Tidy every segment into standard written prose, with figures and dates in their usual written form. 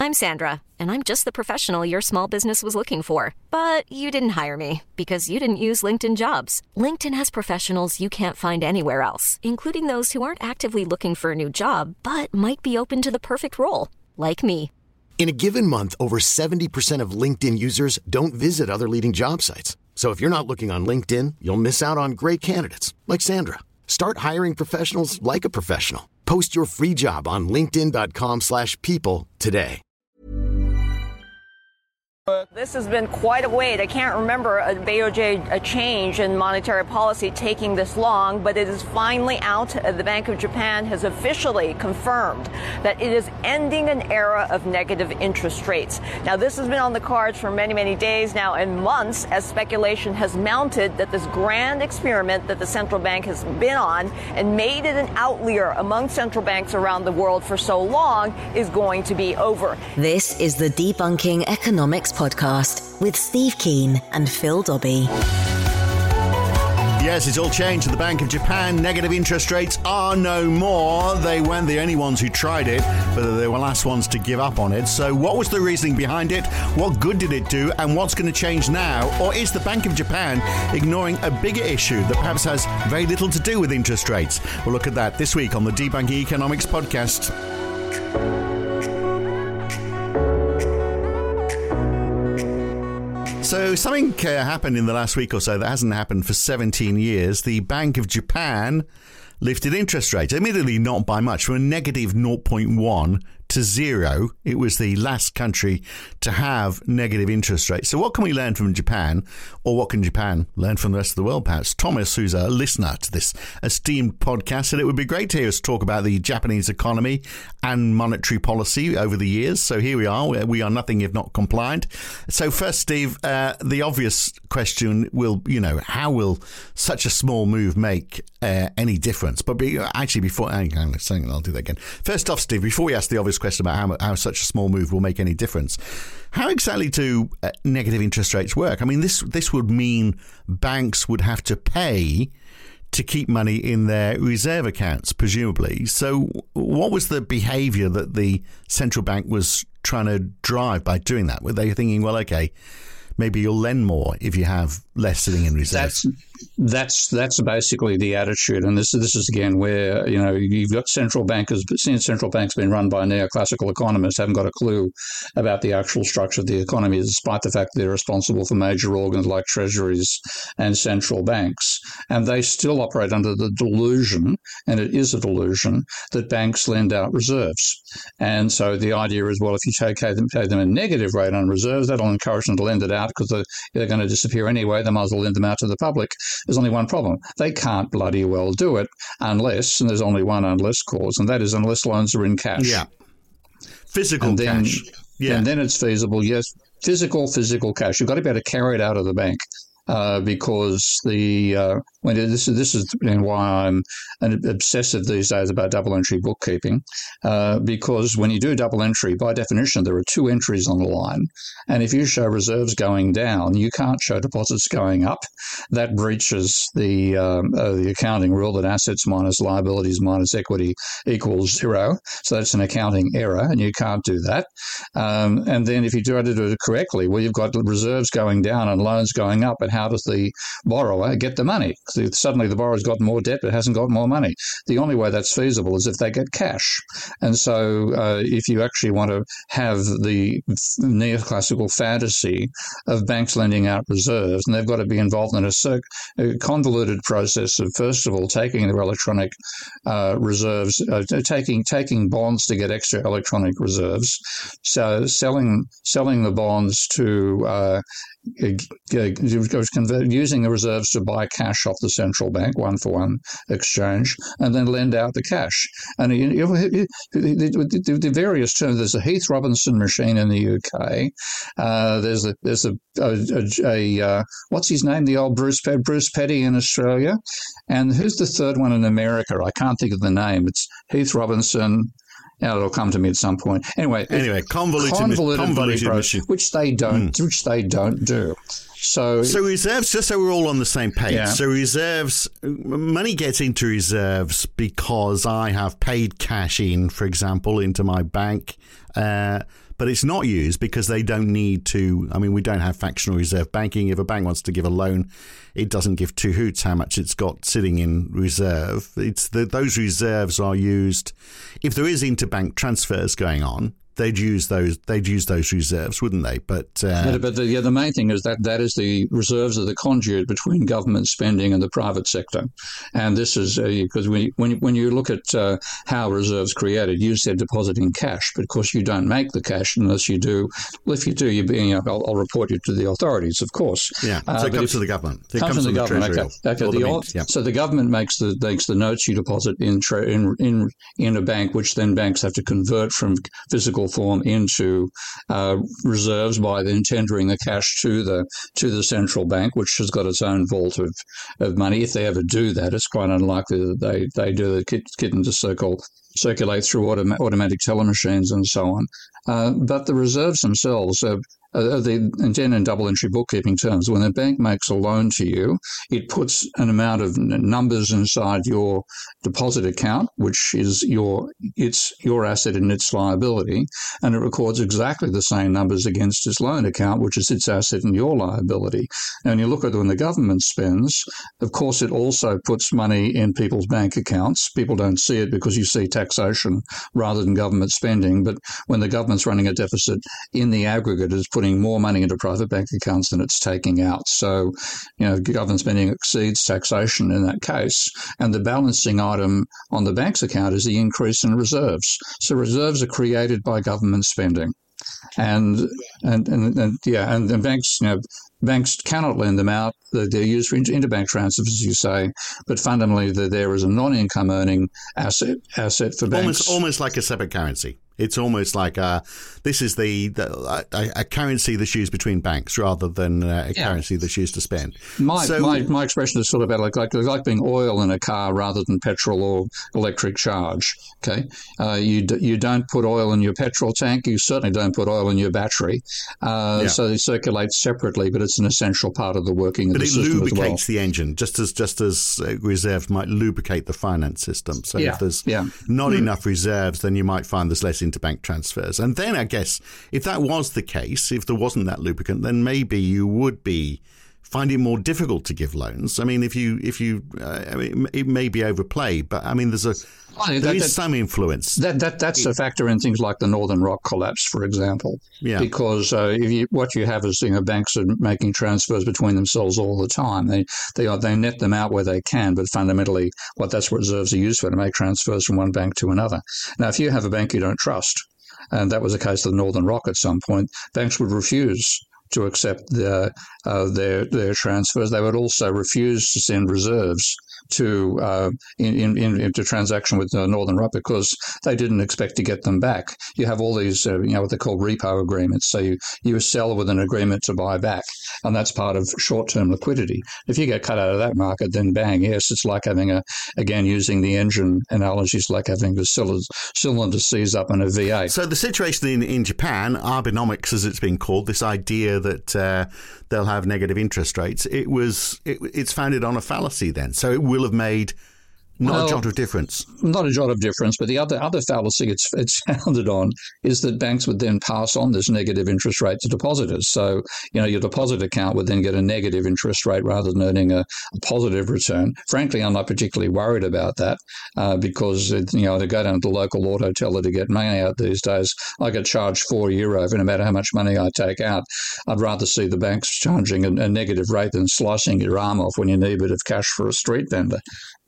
I'm Sandra, and I'm just the professional your small business was looking for. But you didn't hire me because you didn't use LinkedIn Jobs. LinkedIn has professionals you can't find anywhere else, including those who aren't actively looking for a new job, but might be open to the perfect role, like me. In a given month, over 70% of LinkedIn users don't visit other leading job sites. So if you're not looking on LinkedIn, you'll miss out on great candidates like Sandra. Start hiring professionals like a professional. Post your free job on linkedin.com/people today. This has been quite a wait. I can't remember a BOJ change in monetary policy taking this long, but it is finally out. The Bank of Japan has officially confirmed that it is ending an era of negative interest rates. Now, this has been on the cards for many, many days now and months as speculation has mounted that this grand experiment that the central bank has been on and made it an outlier among central banks around the world for so long is going to be over. This is the Debunking Economics Podcast with Steve Keen and Phil Dobbie. Yes, it's all changed at the Bank of Japan. Negative interest rates are no more. They weren't the only ones who tried it, but they were the last ones to give up on it. So what was the reasoning behind it? What good did it do? And what's going to change now? Or is the Bank of Japan ignoring a bigger issue that perhaps has very little to do with interest rates? We'll look at that this week on the Debunking Economics Podcast. So something happened in the last week or so that hasn't happened for 17 years. The Bank of Japan lifted interest rates, admittedly not by much, from a negative 0.1 to 0. It was the last country to have negative interest rates. So what can we learn from Japan, or what can Japan learn from the rest of the world, perhaps? Thomas, who's a listener to this esteemed podcast, said it would be great to hear us talk about the Japanese economy and monetary policy over the years. So here we are. We are nothing if not compliant. So first, Steve, the obvious question will, how will such a small move make any difference? But before, I'll do that again. First off, Steve, before we ask the obvious question about how such a small move will make any difference, how exactly do negative interest rates work? I mean, this would mean banks would have to pay to keep money in their reserve accounts, presumably. So what was the behaviour that the central bank was trying to drive by doing that? Were they thinking, well, okay, maybe you'll lend more if you have less sitting in reserves? That's basically the attitude, and this is again where you've got central bankers, but since central banks been run by neoclassical economists, haven't got a clue about the actual structure of the economy, despite the fact that they're responsible for major organs like treasuries and central banks, and they still operate under the delusion, and it is a delusion, that banks lend out reserves. And so the idea is, well, if you pay them a negative rate on reserves, that'll encourage them to lend it out because they're going to disappear anyway. They might as well lend them out to the public. There's only one problem. They can't bloody well do it unless, and there's only one unless clause, and that is unless loans are in cash. Yeah. Physical cash. Yeah. And then it's feasible, yes. Physical cash. You've got to be able to carry it out of the bank. Because this is why I'm obsessive these days about double entry bookkeeping, because when you do double entry, by definition, there are two entries on the line, and if you show reserves going down, you can't show deposits going up. That breaches the accounting rule that assets minus liabilities minus equity equals 0. So that's an accounting error, and you can't do that. And then if you try to do it correctly, well, you've got reserves going down and loans going up, and how does the borrower get the money? Suddenly the borrower's got more debt but hasn't got more money. The only way that's feasible is if they get cash. And so if you actually want to have the neoclassical fantasy of banks lending out reserves, and they've got to be involved in a convoluted process of, first of all, taking their electronic reserves, taking bonds to get extra electronic reserves, so selling the bonds to using the reserves to buy cash off the central bank, 1-for-1 exchange, and then lend out the cash. And the various terms. There's a Heath Robinson machine in the UK. There's a what's his name? The old Bruce Petty in Australia. And who's the third one in America? I can't think of the name. It's Heath Robinson. It'll come to me at some point. Anyway, convoluted machine, which they don't do. So reserves, just so we're all on the same page. Yeah. So reserves, money gets into reserves because I have paid cash in, for example, into my bank. But it's not used because they don't need to. I mean, we don't have fractional reserve banking. If a bank wants to give a loan, it doesn't give two hoots how much it's got sitting in reserve. Those reserves are used if there is interbank transfers going on. They'd use those reserves, wouldn't they? But the main thing is that is the reserves are the conduit between government spending and the private sector, and this is because when you look at how reserves created, you said depositing cash, but of course you don't make the cash unless you do. Well, if you do, I'll report you to the authorities, of course. Yeah, so it comes to the government. It comes to the government. Okay. So the government makes the notes you deposit in a bank, which then banks have to convert from physical form into reserves by then tendering the cash to the central bank, which has got its own vault of money. If they ever do that, it's quite unlikely that they do the kitten to circulate through automatic teller machines and so on. But the reserves themselves are again in double entry bookkeeping terms. When a bank makes a loan to you, it puts an amount of numbers inside your deposit account, which is your asset and its liability, and it records exactly the same numbers against its loan account, which is its asset and your liability. And when you look at when the government spends, of course, it also puts money in people's bank accounts. People don't see it because you see taxation rather than government spending. But when the government's running a deficit, in the aggregate, it's putting more money into private bank accounts than it's taking out. So, government spending exceeds taxation in that case. And the balancing item on the bank's account is the increase in reserves. So reserves are created by government spending. And banks, banks cannot lend them out. They're used for interbank transfers, as you say, but fundamentally there is a non-income earning asset for banks. Almost like a separate currency. It's almost like this is a currency that's used between banks rather than a currency that's used to spend. My expression is sort of about like being oil in a car rather than petrol or electric charge. Okay, you don't put oil in your petrol tank. You certainly don't put oil in your battery. So they circulate separately, but it's an essential part of the working of the system as well. But it lubricates the engine, just as reserves might lubricate the finance system. So if there's not enough reserves, then you might find there's less interbank transfers. And then I guess if that was the case, if there wasn't that lubricant, then maybe you would find it more difficult to give loans. I mean, if you it may be overplayed, but I mean, there is some influence. That's a factor in things like the Northern Rock collapse, for example. Yeah. Because what you have is banks are making transfers between themselves all the time. They net them out where they can, but fundamentally, that's what reserves are used for, to make transfers from one bank to another. Now, if you have a bank you don't trust, and that was the case of the Northern Rock at some point, banks would refuse to accept their transfers. They would also refuse to send reserves to into transaction with Northern Rock because they didn't expect to get them back. You have all these what they call repo agreements. So you sell with an agreement to buy back, and that's part of short-term liquidity. If you get cut out of that market, then bang, yes, it's like having using the engine analogy, it's like having the cylinder seize up in a V8. So the situation in Japan, Abenomics as it's been called, this idea that they'll have negative interest rates, it's founded on a fallacy then. So it will have made a jot of difference. Not a jot of difference, but the other fallacy it's founded on is that banks would then pass on this negative interest rate to depositors. So, your deposit account would then get a negative interest rate rather than earning a positive return. Frankly, I'm not particularly worried about that because, to go down to the local auto teller to get money out these days, I get charged €4 for no matter how much money I take out. I'd rather see the banks charging a negative rate than slicing your arm off when you need a bit of cash for a street vendor.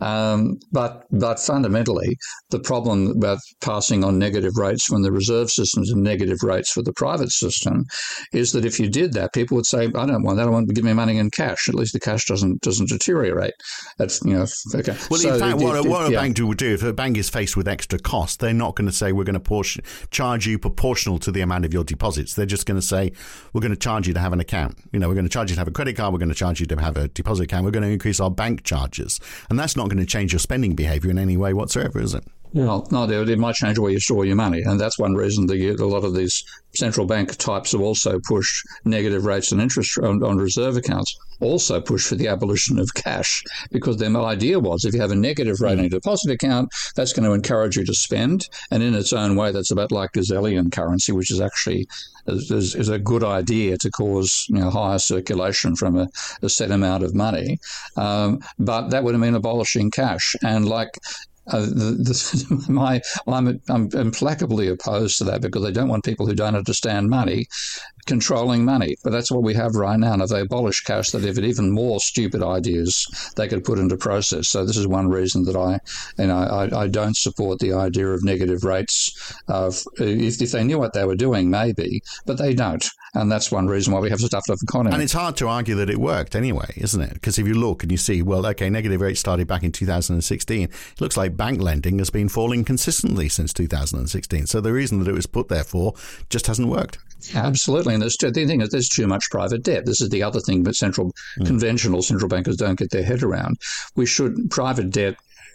But fundamentally, the problem about passing on negative rates from the reserve system to negative rates for the private system is that if you did that, people would say, I don't want that. I want to give me money in cash. At least the cash doesn't deteriorate. That's, okay. Well, in fact, what a bank would do, if a bank is faced with extra costs, they're not going to say we're going to charge you proportional to the amount of your deposits. They're just going to say we're going to charge you to have an account. We're going to charge you to have a credit card. We're going to charge you to have a deposit account. We're going to increase our bank charges. And that's not going to change your spending behavior in any way whatsoever, is it? Well, no, it might change where you store your money, and that's one reason a lot of these central bank types have also pushed negative rates and interest on reserve accounts, also pushed for the abolition of cash, because their idea was if you have a negative rate on your deposit account, that's going to encourage you to spend, and in its own way, that's about like gazillion currency, which is actually is a good idea to cause higher circulation from a set amount of money, but that would have mean abolishing cash, and like. I'm implacably opposed to that because they don't want people who don't understand money controlling money. But that's what we have right now. And if they abolish cash, they'd have even more stupid ideas they could put into process. So this is one reason that I don't support the idea of negative rates. If they knew what they were doing, maybe, but they don't. And that's one reason why we have such a tough economy. And it's hard to argue that it worked anyway, isn't it? Because if you look and you see, well, okay, negative rates started back in 2016. It looks like bank lending has been falling consistently since 2016. So the reason that it was put there for just hasn't worked. Absolutely. And the thing is, there's too much private debt. This is the other thing that conventional central bankers don't get their head around. Private debt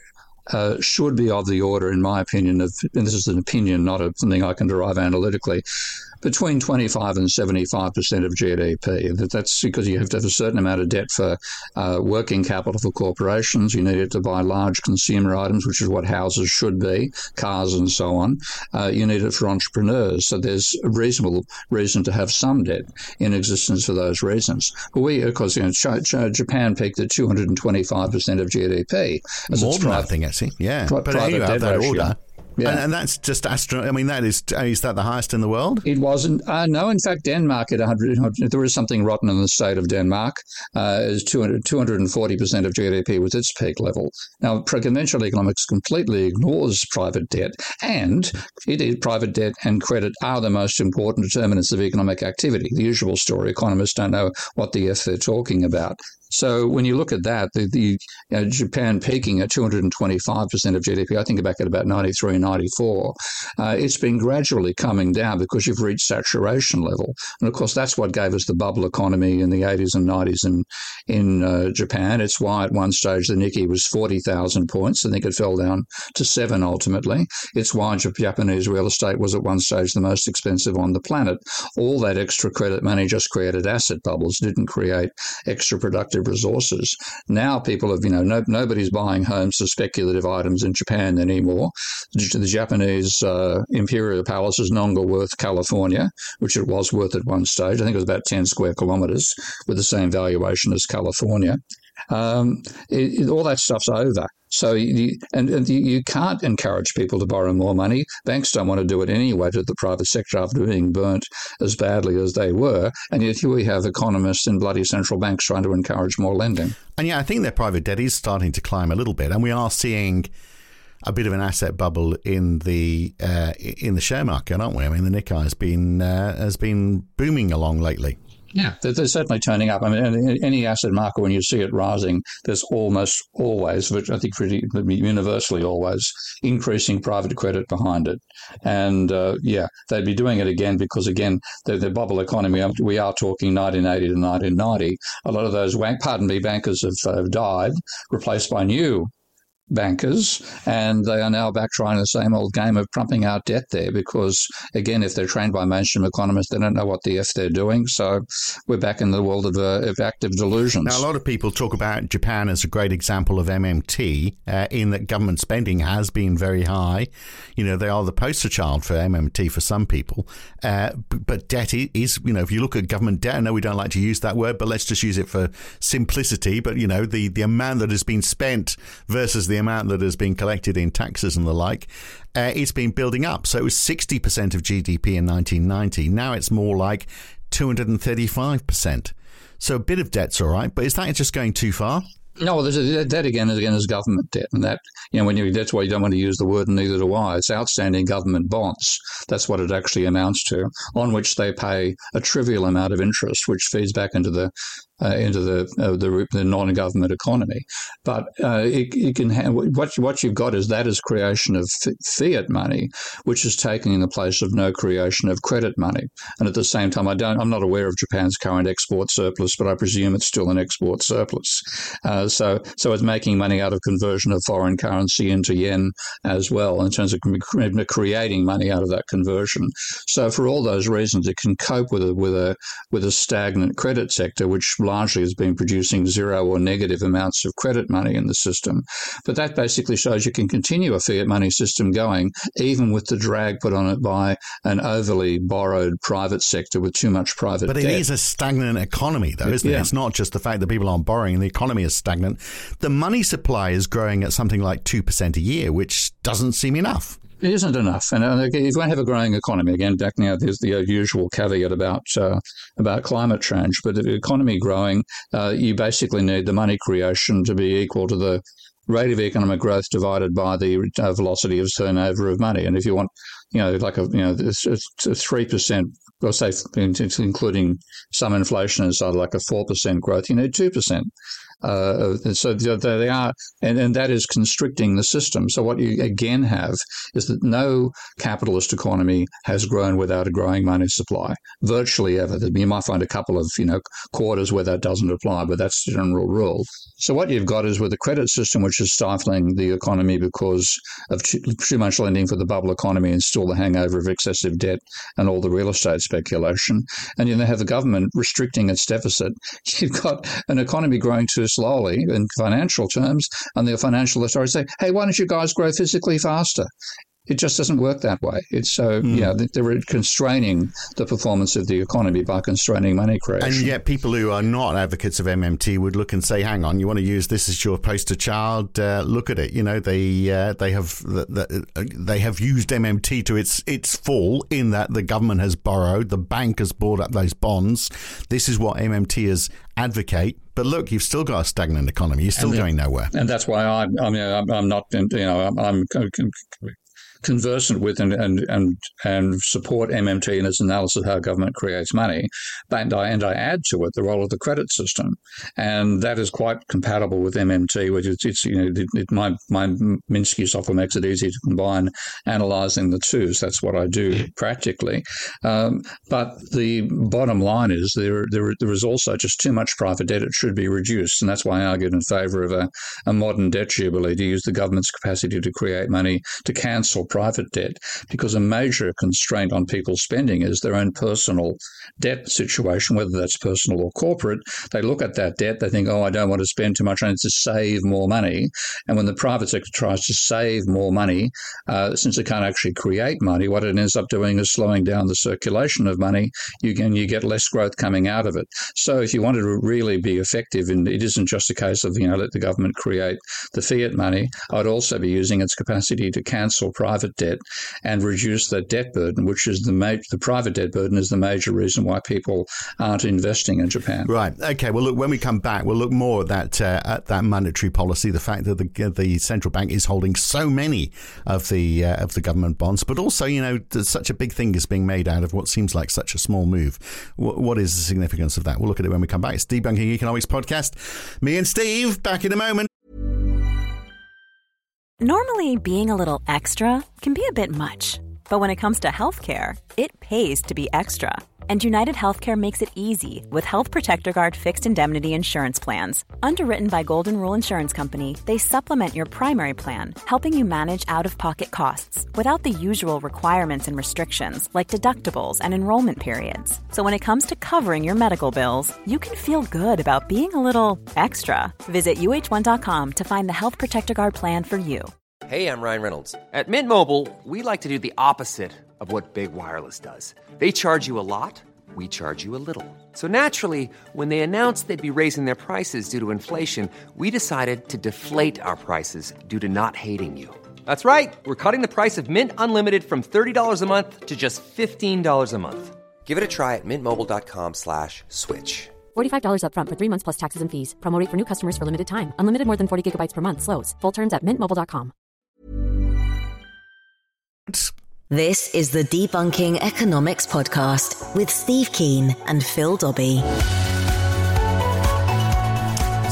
should be of the order, in my opinion, and this is an opinion, not something I can derive analytically, between 25 and 75% of GDP. That's because you have to have a certain amount of debt for working capital for corporations. You need it to buy large consumer items, which is what houses should be, cars and so on. You need it for entrepreneurs. So there's a reasonable reason to have some debt in existence for those reasons. But of course, Japan peaked at 225% of GDP. More than that thing, actually. Yeah. But anyway, that ratio. Order. Yeah. And that's just is that the highest in the world? It wasn't. No, in fact, Denmark at 100, there is something rotten in the state of Denmark, is 240% of GDP was its peak level. Now, conventional economics completely ignores private debt, and private debt and credit are the most important determinants of economic activity. The usual story, economists don't know what the F they're talking about. So when you look at that, Japan peaking at 225% of GDP, I think back at about 93, 94, it's been gradually coming down because you've reached saturation level. And, of course, that's what gave us the bubble economy in the 80s and 90s in Japan. It's why at one stage the Nikkei was 40,000 points. I think it fell down to 7 ultimately. It's why Japanese real estate was at one stage the most expensive on the planet. All that extra credit money just created asset bubbles, didn't create extra productive resources. Now people have, nobody's buying homes for speculative items in Japan anymore. The Japanese imperial palace is no longer worth California, which it was worth at one stage. I think it was about 10 square kilometres with the same valuation as California. All that stuff's over. So you can't encourage people to borrow more money. Banks don't want to do it anyway to the private sector after being burnt as badly as they were. And yet here we have economists and bloody central banks trying to encourage more lending. And yeah, I think their private debt is starting to climb a little bit. And we are seeing a bit of an asset bubble in the share market, aren't we? I mean, the Nikkei has been booming along lately. Yeah, they're certainly turning up. I mean, any asset market, when you see it rising, there's almost always, which I think pretty universally always, increasing private credit behind it. And they'd be doing it again because, again, the bubble economy, we are talking 1980 to 1990. A lot of those, bankers have died, replaced by new bankers, and they are now back trying the same old game of pumping out debt there because, again, if they're trained by mainstream economists, they don't know what the F they're doing. So we're back in the world of active delusions. Now, a lot of people talk about Japan as a great example of MMT in that government spending has been very high. They are the poster child for MMT for some people. But debt is, if you look at government debt, I know we don't like to use that word, but let's just use it for simplicity. But, the amount that has been spent versus the amount that has been collected in taxes and the like, it's been building up. So it was 60% of GDP in 1990. Now it's more like 235%. So a bit of debt's all right, but is that just going too far? No, that again is government debt, and that that's why you don't want to use the word, and neither do I. It's outstanding government bonds. That's what it actually amounts to, on which they pay a trivial amount of interest, which feeds back into the into the non-government economy. But it can what you've got is creation of fiat money, which is taking the place of no creation of credit money. And at the same time, I'm not aware of Japan's current export surplus, but I presume it's still an export surplus. So it's making money out of conversion of foreign currency into yen as well, in terms of creating money out of that conversion. So for all those reasons, it can cope with a stagnant credit sector, which largely has been producing zero or negative amounts of credit money in the system. But that basically shows you can continue a fiat money system going, even with the drag put on it by an overly borrowed private sector with too much private debt. But it is a stagnant economy, though, isn't it? It's not just the fact that people aren't borrowing, the economy is stagnant. The money supply is growing at something like 2% a year, which doesn't seem enough. It isn't enough. And you won't have a growing economy. Again, back now, there's the usual caveat about climate change. But the economy growing, you basically need the money creation to be equal to the rate of economic growth divided by the velocity of turnover of money. And if you want, like a 3%, or say, including some inflation inside, like a 4% growth, you need 2%. So they are, and that is constricting the system. So what you again have is that no capitalist economy has grown without a growing money supply, virtually ever. You might find a couple of quarters where that doesn't apply, but that's the general rule. So what you've got is with a credit system which is stifling the economy because of too much lending for the bubble economy and still the hangover of excessive debt and all the real estate speculation, and you have the government restricting its deficit. You've got an economy growing too slowly in financial terms, and the financial authorities say, hey, why don't you guys grow physically faster? It just doesn't work that way. It's so, they're constraining the performance of the economy by constraining money creation. And yet people who are not advocates of MMT would look and say, hang on, you want to use this as your poster child? Look at it. They have used MMT to its fall in that the government has borrowed, the bank has bought up those bonds. This is what MMT is advocate. But look, you've still got a stagnant economy. You're still going nowhere. And that's why I'm not, I'm conversant with and support MMT in its analysis of how government creates money, and I add to it the role of the credit system, and that is quite compatible with MMT, which my Minsky software makes it easy to combine analysing the two. So that's what I do practically. But the bottom line is there is also just too much private debt. It should be reduced, and that's why I argued in favour of a modern debt jubilee, to use the government's capacity to create money to cancel private debt, because a major constraint on people's spending is their own personal debt situation, whether that's personal or corporate. They look at that debt, they think, I don't want to spend too much, I need to save more money. And when the private sector tries to save more money, since it can't actually create money, what it ends up doing is slowing down the circulation of money. You get less growth coming out of it. So if you wanted to really be effective, and it isn't just a case of, let the government create the fiat money, I'd also be using its capacity to cancel private debt and reduce the debt burden, which is the private debt burden is the major reason why people aren't investing in Japan. Right. Okay. Well, look, when we come back, we'll look more at that monetary policy, the fact that the central bank is holding so many of the government bonds, but also, such a big thing is being made out of what seems like such a small move. What is the significance of that? We'll look at it when we come back. It's Debunking Economics Podcast. Me and Steve, back in a moment. Normally, being a little extra can be a bit much, but when it comes to healthcare, it pays to be extra. And United Healthcare makes it easy with Health Protector Guard fixed indemnity insurance plans. Underwritten by Golden Rule Insurance Company, they supplement your primary plan, helping you manage out-of-pocket costs without the usual requirements and restrictions like deductibles and enrollment periods. So when it comes to covering your medical bills, you can feel good about being a little extra. Visit UH1.com to find the Health Protector Guard plan for you. Hey, I'm Ryan Reynolds. At Mint Mobile, we like to do the opposite of what Big Wireless does. They charge you a lot, we charge you a little. So naturally, when they announced they'd be raising their prices due to inflation, we decided to deflate our prices due to not hating you. That's right. We're cutting the price of Mint Unlimited from $30 a month to just $15 a month. Give it a try at mintmobile.com/switch. $45 up front for 3 months plus taxes and fees. Promo rate for new customers for limited time. Unlimited more than 40 gigabytes per month. Slows full terms at mintmobile.com. This is the Debunking Economics Podcast with Steve Keen and Phil Dobbie.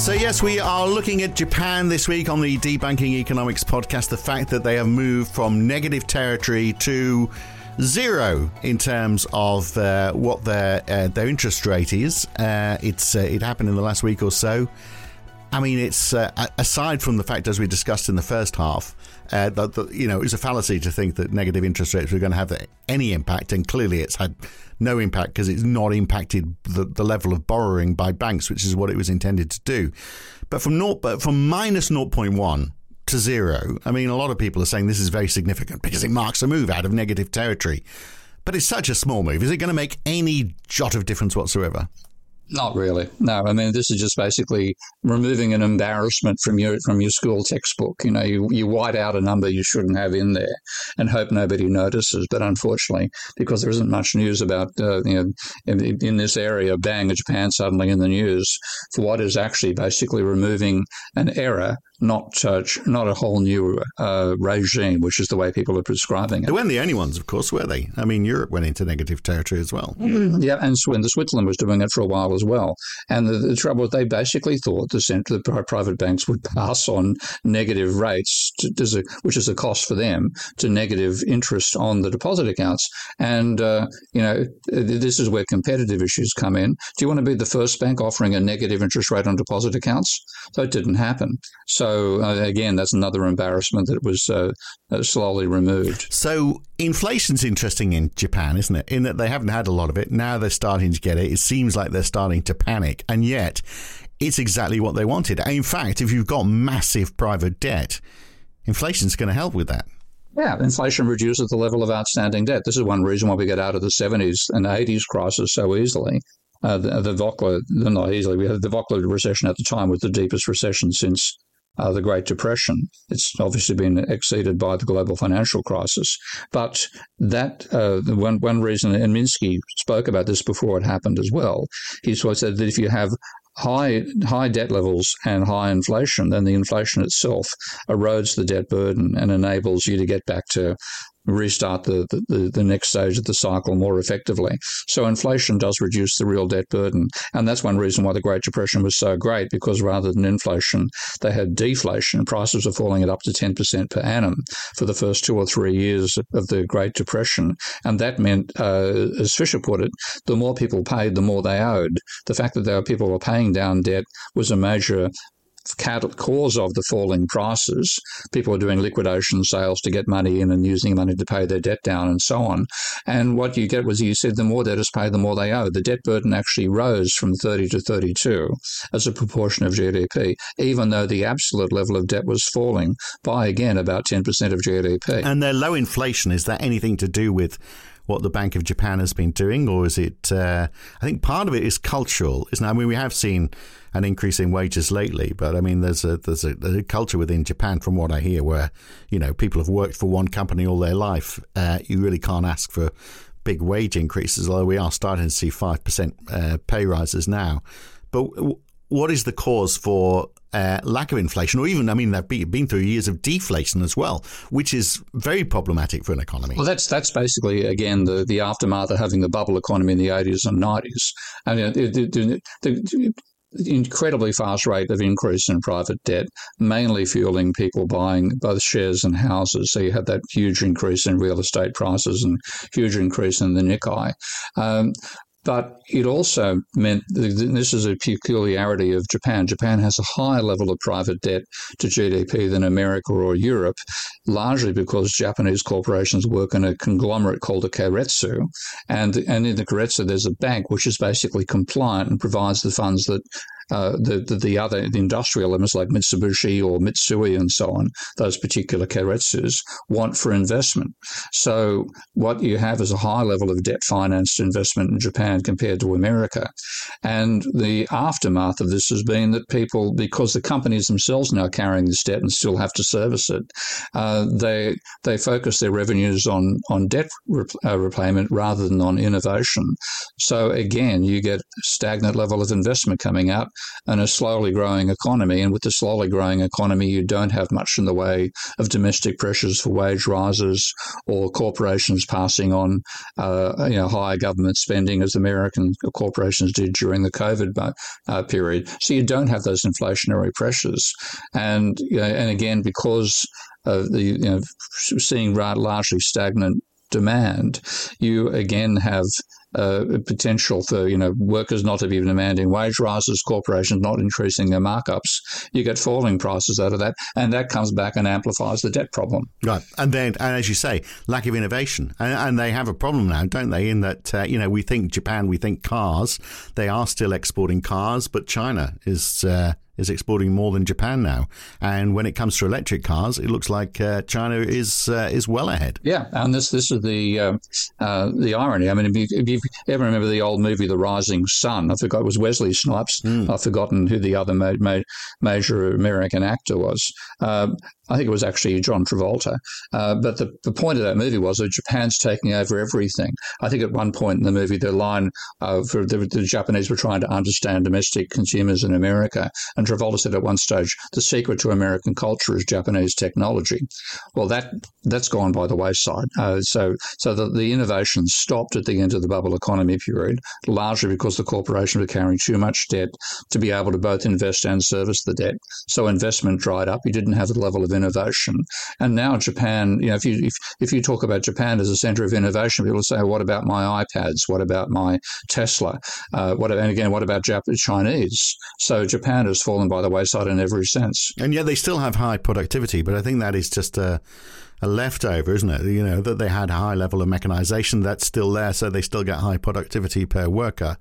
So yes, we are looking at Japan this week on the Debunking Economics podcast. The fact that they have moved from negative territory to zero in terms of what their interest rate is. It happened in the last week or so. I mean, it's aside from the fact, as we discussed in the first half, that it's a fallacy to think that negative interest rates were going to have any impact, and clearly it's had no impact because it's not impacted the level of borrowing by banks, which is what it was intended to do. But from minus 0.1 to zero, I mean, a lot of people are saying this is very significant because it marks a move out of negative territory. But it's such a small move. Is it going to make any jot of difference whatsoever? Not really. No, I mean, this is just basically removing an embarrassment from your school textbook. You white out a number you shouldn't have in there and hope nobody notices. But unfortunately, because there isn't much news about, in this area, bang, Japan suddenly in the news for what is actually basically removing an error, not a whole new regime, which is the way people are prescribing it. They weren't the only ones, of course, were they? I mean, Europe went into negative territory as well. Yeah, and Switzerland was doing it for a while as well. And the trouble is they basically thought the private banks would pass on negative rates, which is a cost for them, to negative interest on the deposit accounts. And, this is where competitive issues come in. Do you want to be the first bank offering a negative interest rate on deposit accounts? So it didn't happen. So, again, that's another embarrassment that was slowly removed. So inflation's interesting in Japan, isn't it? In that they haven't had a lot of it. Now they're starting to get it. It seems like they're starting to panic. And yet it's exactly what they wanted. In fact, if you've got massive private debt, inflation's going to help with that. Yeah, inflation reduces the level of outstanding debt. This is one reason why we get out of the 70s and 80s crisis so easily. The Volcker recession at the time was the deepest recession since the Great Depression. It's obviously been exceeded by the global financial crisis. But that one reason, and Minsky spoke about this before it happened as well, he sort of said that if you have high debt levels and high inflation, then the inflation itself erodes the debt burden and enables you to get back to restart the next stage of the cycle more effectively. So inflation does reduce the real debt burden. And that's one reason why the Great Depression was so great, because rather than inflation, they had deflation. Prices were falling at up to 10% per annum for the first 2 or 3 years of the Great Depression. And that meant, as Fisher put it, the more people paid, the more they owed. The fact that people were paying down debt was a major cause of the falling prices. People were doing liquidation sales to get money in and using money to pay their debt down and so on. And what you get was, you said, the more debtors pay, the more they owe. The debt burden actually rose from 30 to 32 as a proportion of GDP, even though the absolute level of debt was falling by, again, about 10% of GDP. And their low inflation, is that anything to do with what the Bank of Japan has been doing, or is it, I think part of it is cultural, isn't it? I mean, we have seen an increase in wages lately, but I mean, there's a culture within Japan, from what I hear, where, people have worked for one company all their life. You really can't ask for big wage increases, although we are starting to see 5% pay rises now. But what is the cause for lack of inflation, or even, I mean, they've been through years of deflation as well, which is very problematic for an economy. Well, that's basically, again, the aftermath of having the bubble economy in the 80s and 90s. And the incredibly fast rate of increase in private debt, mainly fueling people buying both shares and houses. So you had that huge increase in real estate prices and huge increase in the Nikkei. But it also meant, this is a peculiarity of Japan. Japan has a higher level of private debt to GDP than America or Europe, largely because Japanese corporations work in a conglomerate called a keiretsu. And in the keiretsu, there's a bank which is basically compliant and provides the funds that the industrial elements like Mitsubishi or Mitsui and so on, those particular keiretsus, want for investment. So what you have is a high level of debt-financed investment in Japan compared to America. And the aftermath of this has been that people, because the companies themselves now carrying this debt and still have to service it, they focus their revenues on debt repayment rather than on innovation. So again, you get stagnant level of investment coming out, and a slowly growing economy. And with the slowly growing economy, you don't have much in the way of domestic pressures for wage rises or corporations passing on higher government spending as American corporations did during the COVID period. So you don't have those inflationary pressures. And again, because of the seeing largely stagnant demand, you again have potential for workers not to be demanding wage rises, corporations not increasing their markups. You get falling prices out of that, and that comes back and amplifies the debt problem. Right, and as you say, lack of innovation, and they have a problem now, don't they? In that we think Japan, we think cars. They are still exporting cars, but China is exporting more than Japan now. And when it comes to electric cars, it looks like China is well ahead. Yeah, and this is the irony. I mean, if you ever remember the old movie The Rising Sun, I forgot, it was Wesley Snipes. I've forgotten who the other major American actor was. I think it was actually John Travolta. But the point of that movie was that Japan's taking over everything. I think at one point in the movie, the line for the Japanese were trying to understand domestic consumers in America. And Travolta said at one stage, the secret to American culture is Japanese technology. Well, that's gone by the wayside. So the innovation stopped at the end of the bubble economy period, largely because the corporations were carrying too much debt to be able to both invest and service the debt. So investment dried up. You didn't have the level of innovation. And now Japan, if you talk about Japan as a center of innovation, people say, what about my iPads? What about my Tesla? What about Chinese? So Japan has fallen by the wayside in every sense. And yet they still have high productivity, but I think that is just a leftover, isn't it? That they had a high level of mechanization, that's still there, so they still get high productivity per worker.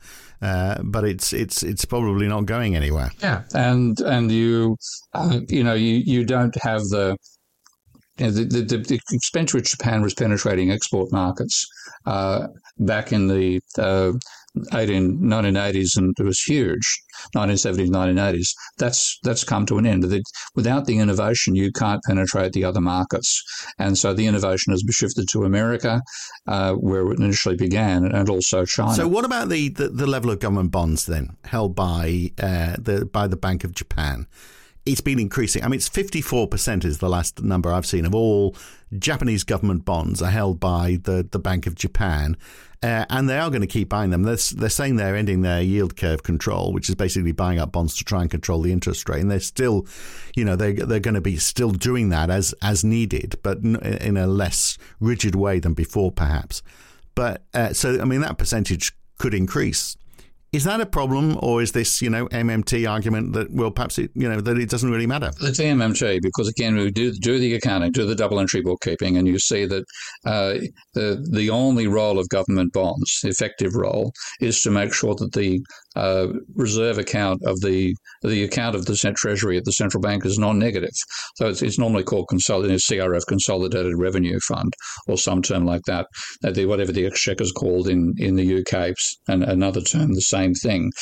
But it's probably not going anywhere. Yeah, and you don't have the extent to which Japan was penetrating export markets back in the 1980s, and it was huge. 1970s, 1980s. That's come to an end. Without the innovation, you can't penetrate the other markets, and so the innovation has shifted to America, where it initially began, and also China. So, what about the level of government bonds then held by the Bank of Japan? It's been increasing. I mean, it's 54% is the last number I've seen of all Japanese government bonds are held by the Bank of Japan. And they are going to keep buying them. They're saying they're ending their yield curve control, which is basically buying up bonds to try and control the interest rate. And they're still, they're going to be still doing that as needed, but in a less rigid way than before, perhaps. But that percentage could increase. Is that a problem, or is this, MMT argument that, well, perhaps that it doesn't really matter? It's the MMT, because again, we do the accounting, do the double entry bookkeeping, and you see that the only role of government bonds, the effective role, is to make sure that the reserve account of the account of the Treasury at the central bank is non-negative. So it's normally called CRF, Consolidated Revenue Fund, or some term like that. Whatever the exchequer is called in the UK, and another term, the same thing.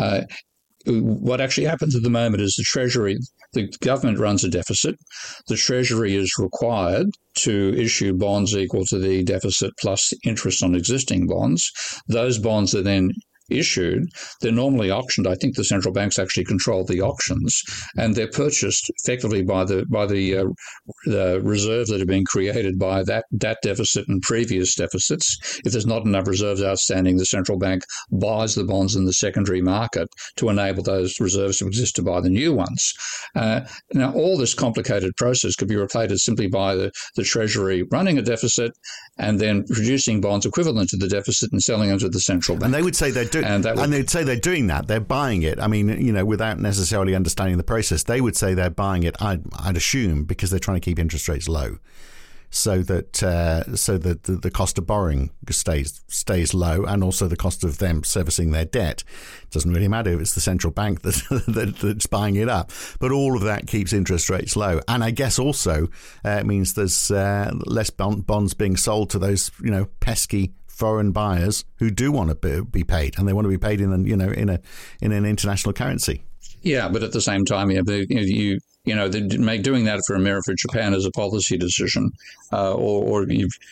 What actually happens at the moment is the government runs a deficit. The Treasury is required to issue bonds equal to the deficit plus interest on existing bonds. Those bonds are then issued. They're normally auctioned. I think the central banks actually control the auctions, and they're purchased effectively by the reserves that have been created by that deficit and previous deficits. If there's not enough reserves outstanding, the central bank buys the bonds in the secondary market to enable those reserves to exist to buy the new ones. Now, all this complicated process could be replaced simply by the Treasury running a deficit and then producing bonds equivalent to the deficit and selling them to the central bank. And they would say they'd say they're doing that. They're buying it. I mean, without necessarily understanding the process, they would say they're buying it, I'd assume, because they're trying to keep interest rates low, so that the cost of borrowing stays low, and also the cost of them servicing their debt. It doesn't really matter if it's the central bank that's buying it up, but all of that keeps interest rates low. And I guess also it means there's less bonds being sold to those pesky foreign buyers who do want to be paid, and they want to be paid in an international currency. Yeah, but at the same time, doing that for Japan is a policy decision, or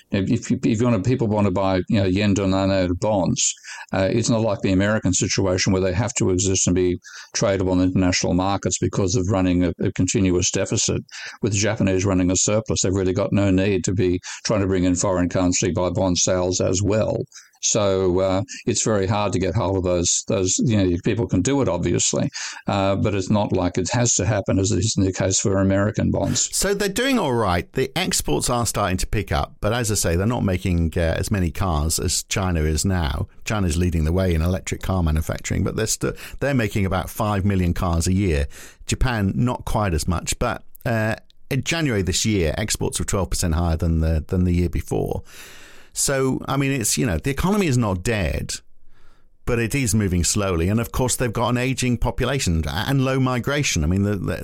if people want to buy yen-denominated bonds, it's not like the American situation where they have to exist and be tradable on international markets because of running a continuous deficit. With the Japanese running a surplus, they've really got no need to be trying to bring in foreign currency by bond sales as well. So it's very hard to get hold of those. People can do it, obviously, but it's not like it has to happen as it is in the case for American bonds. So they're doing all right. The exports are starting to pick up, but as I say, they're not making as many cars as China is now. China's leading the way in electric car manufacturing, but they're making about 5 million cars a year. Japan, not quite as much, but in January this year, exports were 12% higher than the year before. So, I mean, it's, the economy is not dead, but it is moving slowly. And of course, they've got an aging population and low migration. I mean,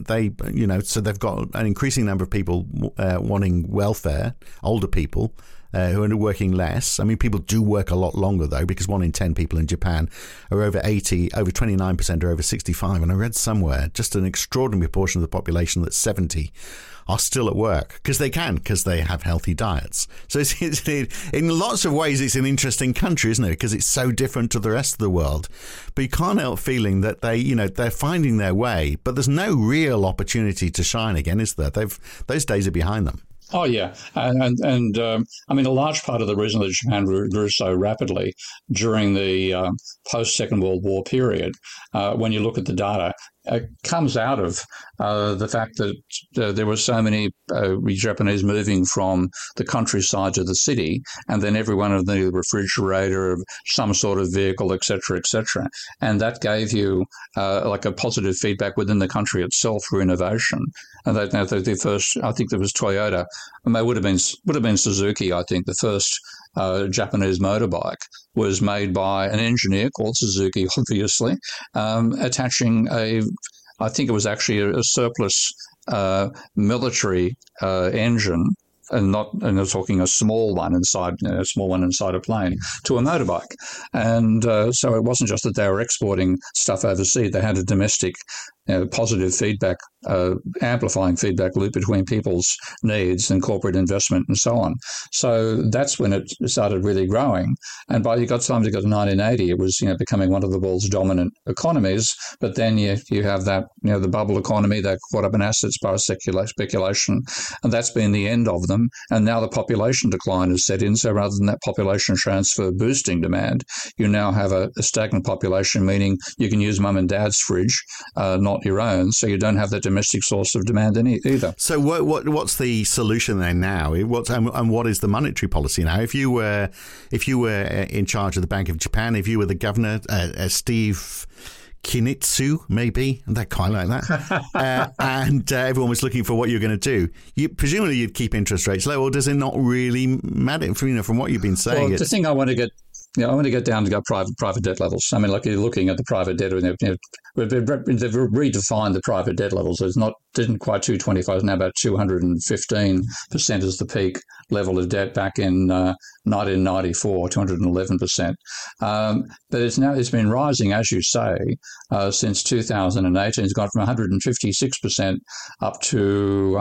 so they've got an increasing number of people wanting welfare, older people who are working less. I mean, people do work a lot longer, though, because 1 in 10 people in Japan are over 80, over 29% are over 65. And I read somewhere just an extraordinary proportion of the population that's 70 are still at work because they have healthy diets. So it's in lots of ways, it's an interesting country, isn't it? Because it's so different to the rest of the world. But you can't help feeling that they're finding their way, but there's no real opportunity to shine again, is there? Those days are behind them. Oh, yeah. And I mean, a large part of the reason that Japan grew so rapidly during the post-Second World War period, when you look at the data, comes out of the fact that there were so many Japanese moving from the countryside to the city, and then everyone of the refrigerator, some sort of vehicle, et cetera, and that gave you like a positive feedback within the country itself for innovation. And the first, I think there was Toyota, and they would have been Suzuki. I think the first Japanese motorbike was made by an engineer called Suzuki, obviously, attaching I think it was actually a surplus military engine, and they're talking a small one inside a plane, to a motorbike. And so it wasn't just that they were exporting stuff overseas; they had a domestic positive feedback, amplifying feedback loop between people's needs and corporate investment and so on. So that's when it started really growing. And by the time you got to 1980, it was becoming one of the world's dominant economies. But then you have that the bubble economy that caught up in assets by speculation, and that's been the end of them. And now the population decline has set in. So rather than that population transfer boosting demand, you now have a stagnant population, meaning you can use mum and dad's fridge, not your own, so you don't have that domestic source of demand either. So what's the solution then now? And what is the monetary policy now? If you were in charge of the Bank of Japan, if you were the governor, Steve Kinitsu, maybe, and I quite like that, and everyone was looking for what you're going to do, presumably you'd keep interest rates low, or does it not really matter? From what you've been saying, well, the thing I want to get down to go private debt levels. I mean, like you're looking at the private debt, they've redefined the private debt levels. It's didn't quite 225, it's now about 215% is the peak level of debt back in 1994, 211%. But it's been rising, as you say, since 2018. It's gone from 156% up to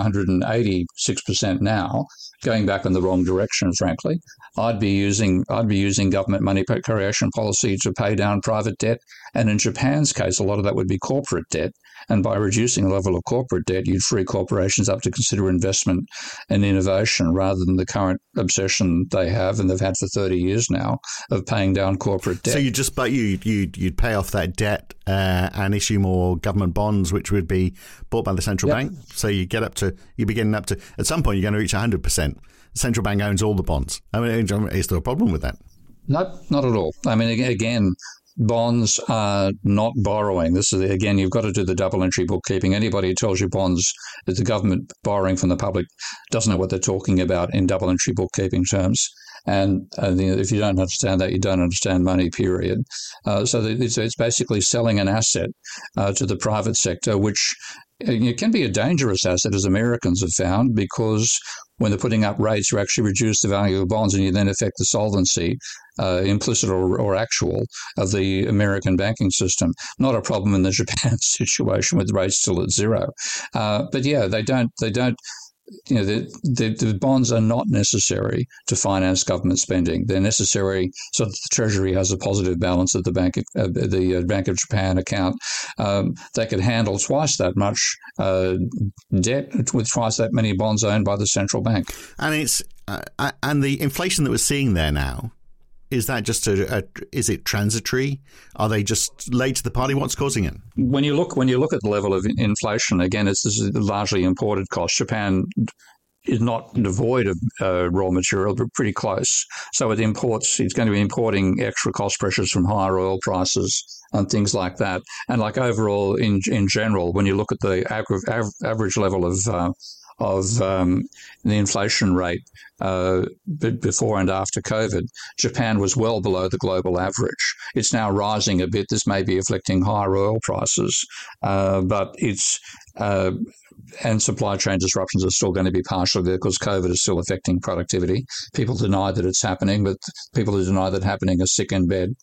186% now, going back in the wrong direction, frankly. I'd be using government money creation policy to pay down private debt. And in Japan's case, a lot of that would be corporate debt. And by reducing the level of corporate debt, you'd free corporations up to consider investment and innovation rather than the current obsession they have, and they've had for 30 years now, of paying down corporate debt. So you'd pay off that debt and issue more government bonds, which would be bought by the central bank. So you'd be getting up to, at some point, you're going to reach 100%. The central bank owns all the bonds. I mean, is there a problem with that? No, not at all. I mean, again, bonds are not borrowing. This is, again, you've got to do the double entry bookkeeping. Anybody who tells you bonds is the government borrowing from the public doesn't know what they're talking about in double entry bookkeeping terms. And if you don't understand that, you don't understand money, period. So it's basically selling an asset to the private sector, which it can be a dangerous asset, as Americans have found, because when they're putting up rates, you actually reduce the value of bonds and you then affect the solvency, implicit or actual, of the American banking system. Not a problem in the Japan situation with rates still at zero. But yeah, they don't. The bonds are not necessary to finance government spending. They're necessary so that the Treasury has a positive balance at the Bank of Japan account. They could handle twice that much debt with twice that many bonds owned by the central bank. And it's and the inflation that we're seeing there now, is that just is it transitory? Are they just late to the party? What's causing it? When you look at the level of inflation, again, this is largely imported cost. Japan is not devoid of raw material, but pretty close. So it's going to be importing extra cost pressures from higher oil prices and things like that. And like overall, in general, when you look at the average level of the inflation rate before and after COVID, Japan was well below the global average. It's now rising a bit. This may be affecting higher oil prices, but it's and supply chain disruptions are still going to be partially there because COVID is still affecting productivity. People deny that it's happening, but people who deny that it's happening are sick in bed.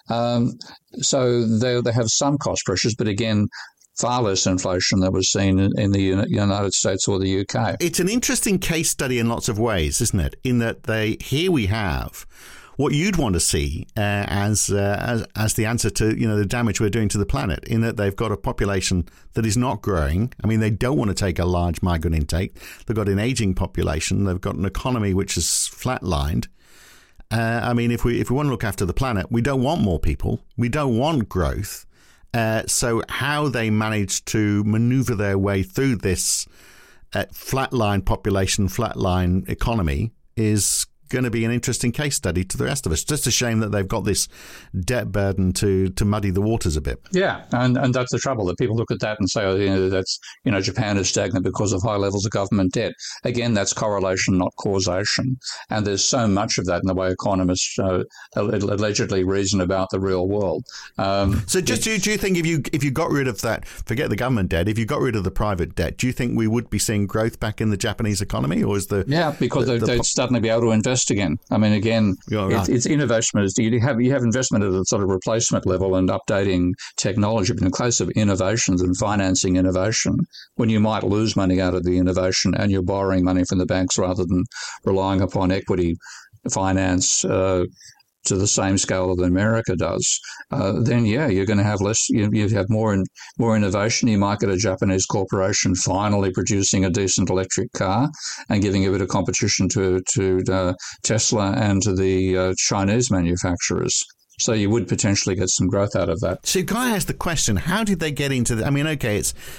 So they have some cost pressures, but again, far less inflation that was seen in the United States or the UK. It's an interesting case study in lots of ways, isn't it? In that here we have what you'd want to see as the answer to the damage we're doing to the planet. In that they've got a population that is not growing. I mean, they don't want to take a large migrant intake. They've got an aging population. They've got an economy which is flatlined. I mean, if we want to look after the planet, we don't want more people. We don't want growth. So how they manage to maneuver their way through this flatline population, flatline economy is going to be an interesting case study to the rest of us. Just a shame that they've got this debt burden to muddy the waters a bit. Yeah, and that's the trouble, that people look at that and say, that's Japan is stagnant because of high levels of government debt. Again, that's correlation, not causation. And there's so much of that in the way economists allegedly reason about the real world. So do you think if you got rid of that, forget the government debt, if you got rid of the private debt, do you think we would be seeing growth back in the Japanese economy? Or is because they'd suddenly be able to invest again. I mean, again, right. It's innovation. You have investment at a sort of replacement level and updating technology, but in the case of innovations and financing innovation, when you might lose money out of the innovation and you're borrowing money from the banks rather than relying upon equity finance to the same scale that America does, then you're going to have less. You have more innovation. You might get a Japanese corporation finally producing a decent electric car and giving a bit of competition to Tesla and to the Chinese manufacturers. So you would potentially get some growth out of that. So Guy asked the question, how did they get into I mean, okay,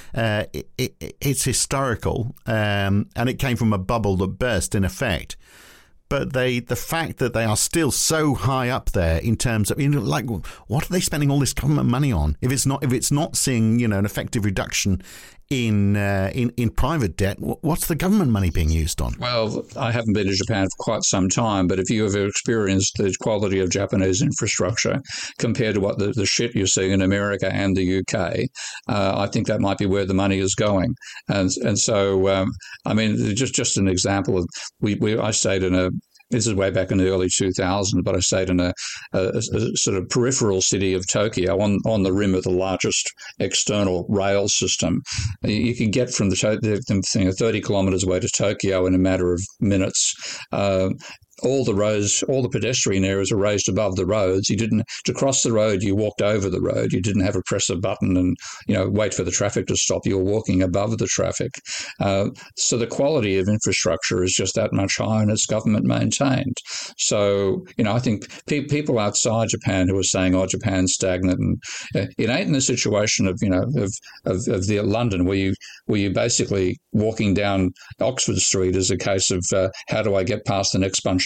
it's historical, and it came from a bubble that burst in effect. But the fact that they are still so high up there in terms of, what are they spending all this government money on? If it's not seeing, an effective reduction in private debt, what's the government money being used on? Well, I haven't been to Japan for quite some time, but if you have experienced the quality of Japanese infrastructure compared to what the shit you see in America and the UK, I think that might be where the money is going. And so, I mean, just an example of, I stayed in this is way back in the early 2000s, but I stayed in a sort of peripheral city of Tokyo on the rim of the largest external rail system. You can get from the 30 kilometres away to Tokyo in a matter of minutes. All the roads, all the pedestrian areas are raised above the roads. To cross the road, you walked over the road. You didn't have to press a button and, wait for the traffic to stop. You were walking above the traffic. So the quality of infrastructure is just that much higher, and it's government maintained. So, I think people outside Japan who are saying, "Oh, Japan's stagnant," and it ain't in the situation of the London where you basically walking down Oxford Street is a case of how do I get past the next bunch of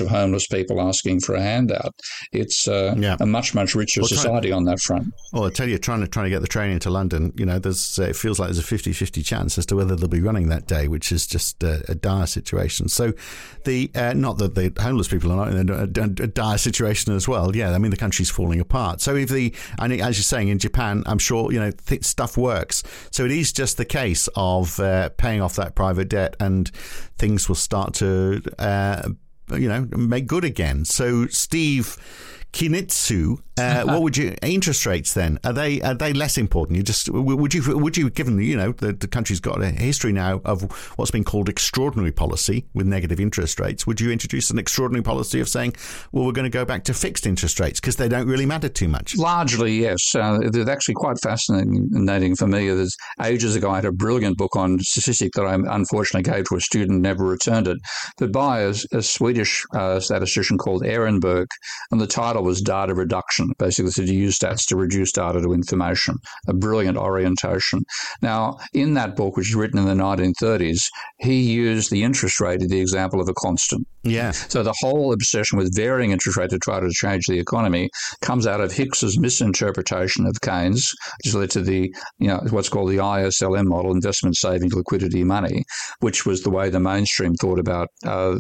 of homeless people asking for a handout. It's a much, much richer society on that front. Well, I tell you, trying to get the train into London, there's it feels like there's a 50-50 chance as to whether they'll be running that day, which is just a dire situation. So not that the homeless people are not in a dire situation as well. Yeah, I mean, the country's falling apart. So and as you're saying, in Japan, I'm sure, stuff works. So it is just the case of paying off that private debt and things will start to, make good again. So, Steve Kinitsu, what would you interest rates then? Are they less important? Would you given the country's got a history now of what's been called extraordinary policy with negative interest rates? Would you introduce an extraordinary policy of saying, well, we're going to go back to fixed interest rates because they don't really matter too much? Largely, yes. It's actually quite fascinating for me. There's ages ago I had a brilliant book on statistic that I unfortunately gave to a student, never returned it, but by a Swedish statistician called Ehrenberg, and the title was Data Reduction. Basically, to use stats to reduce data to information, a brilliant orientation. Now, in that book, which is written in the 1930s, he used the interest rate as the example of a constant. Yeah. So the whole obsession with varying interest rate to try to change the economy comes out of Hicks's misinterpretation of Keynes, which led to the, what's called the ISLM model, investment, savings, liquidity, money, which was the way the mainstream thought about the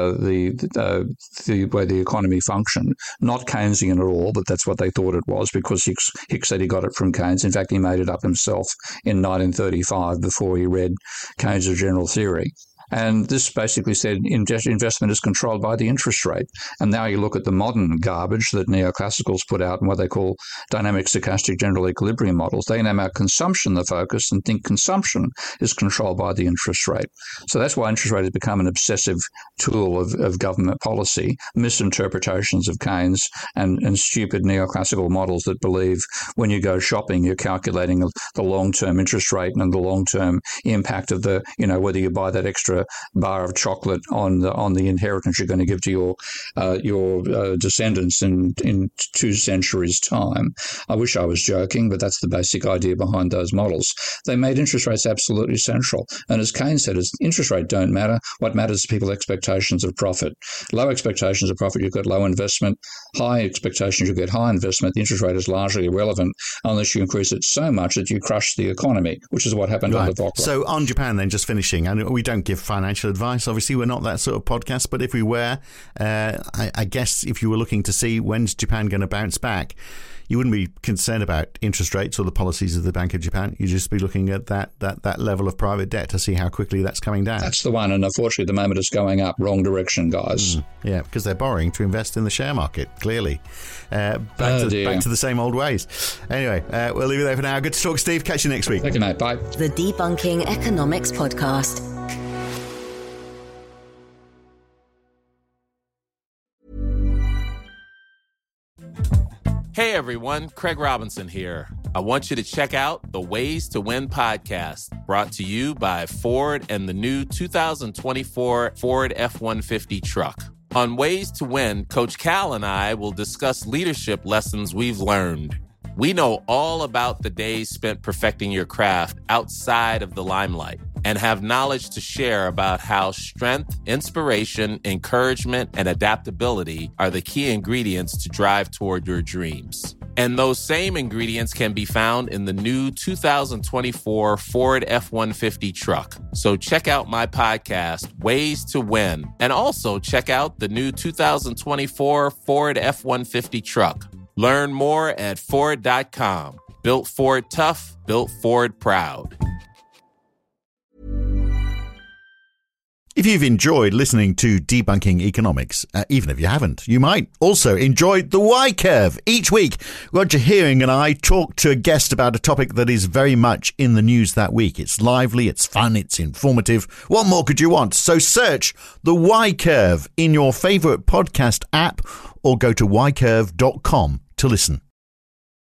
way the economy functioned. Not Keynesian at all, but that's what they thought it was because Hicks said he got it from Keynes. In fact, he made it up himself in 1935 before he read Keynes' general theory. And this basically said investment is controlled by the interest rate. And now you look at the modern garbage that neoclassicals put out and what they call dynamic stochastic general equilibrium models. They now make consumption the focus and think consumption is controlled by the interest rate. So that's why interest rate has become an obsessive tool of government policy, misinterpretations of Keynes and stupid neoclassical models that believe when you go shopping, you're calculating the long-term interest rate and the long-term impact of the, whether you buy that extra bar of chocolate on the inheritance you're going to give to your descendants in 2 centuries' time. I wish I was joking, but that's the basic idea behind those models. They made interest rates absolutely central. And as Keynes said, interest rate don't matter. What matters is people's expectations of profit. Low expectations of profit, you've got low investment. High expectations, you get high investment. The interest rate is largely irrelevant unless you increase it so much that you crush the economy, which is what happened on the VOC. So on Japan then, just finishing, and we don't give financial advice. Obviously, we're not that sort of podcast, but if we were, I guess if you were looking to see when's Japan going to bounce back, you wouldn't be concerned about interest rates or the policies of the Bank of Japan. You'd just be looking at that level of private debt to see how quickly that's coming down. That's the one, and unfortunately, at the moment it's going up. Wrong direction, guys. Yeah, because they're borrowing to invest in the share market, clearly. Back to the same old ways. Anyway, we'll leave it there for now. Good to talk, Steve. Catch you next week. Thank you, mate. Bye. The Debunking Economics Podcast. Hey everyone, Craig Robinson here. I want you to check out the Ways to Win podcast, brought to you by Ford and the new 2024 Ford F-150 truck. On Ways to Win, Coach Cal and I will discuss leadership lessons we've learned. We know all about the days spent perfecting your craft outside of the limelight and have knowledge to share about how strength, inspiration, encouragement, and adaptability are the key ingredients to drive toward your dreams. And those same ingredients can be found in the new 2024 Ford F-150 truck. So check out my podcast, Ways to Win, and also check out the new 2024 Ford F-150 truck. Learn more at Ford.com. Built Ford tough, built Ford proud. If you've enjoyed listening to Debunking Economics, even if you haven't, you might also enjoy The Y-Curve. Each week, Roger Hearing and I talk to a guest about a topic that is very much in the news that week. It's lively, it's fun, it's informative. What more could you want? So search The Y-Curve in your favourite podcast app or go to ycurve.com to listen.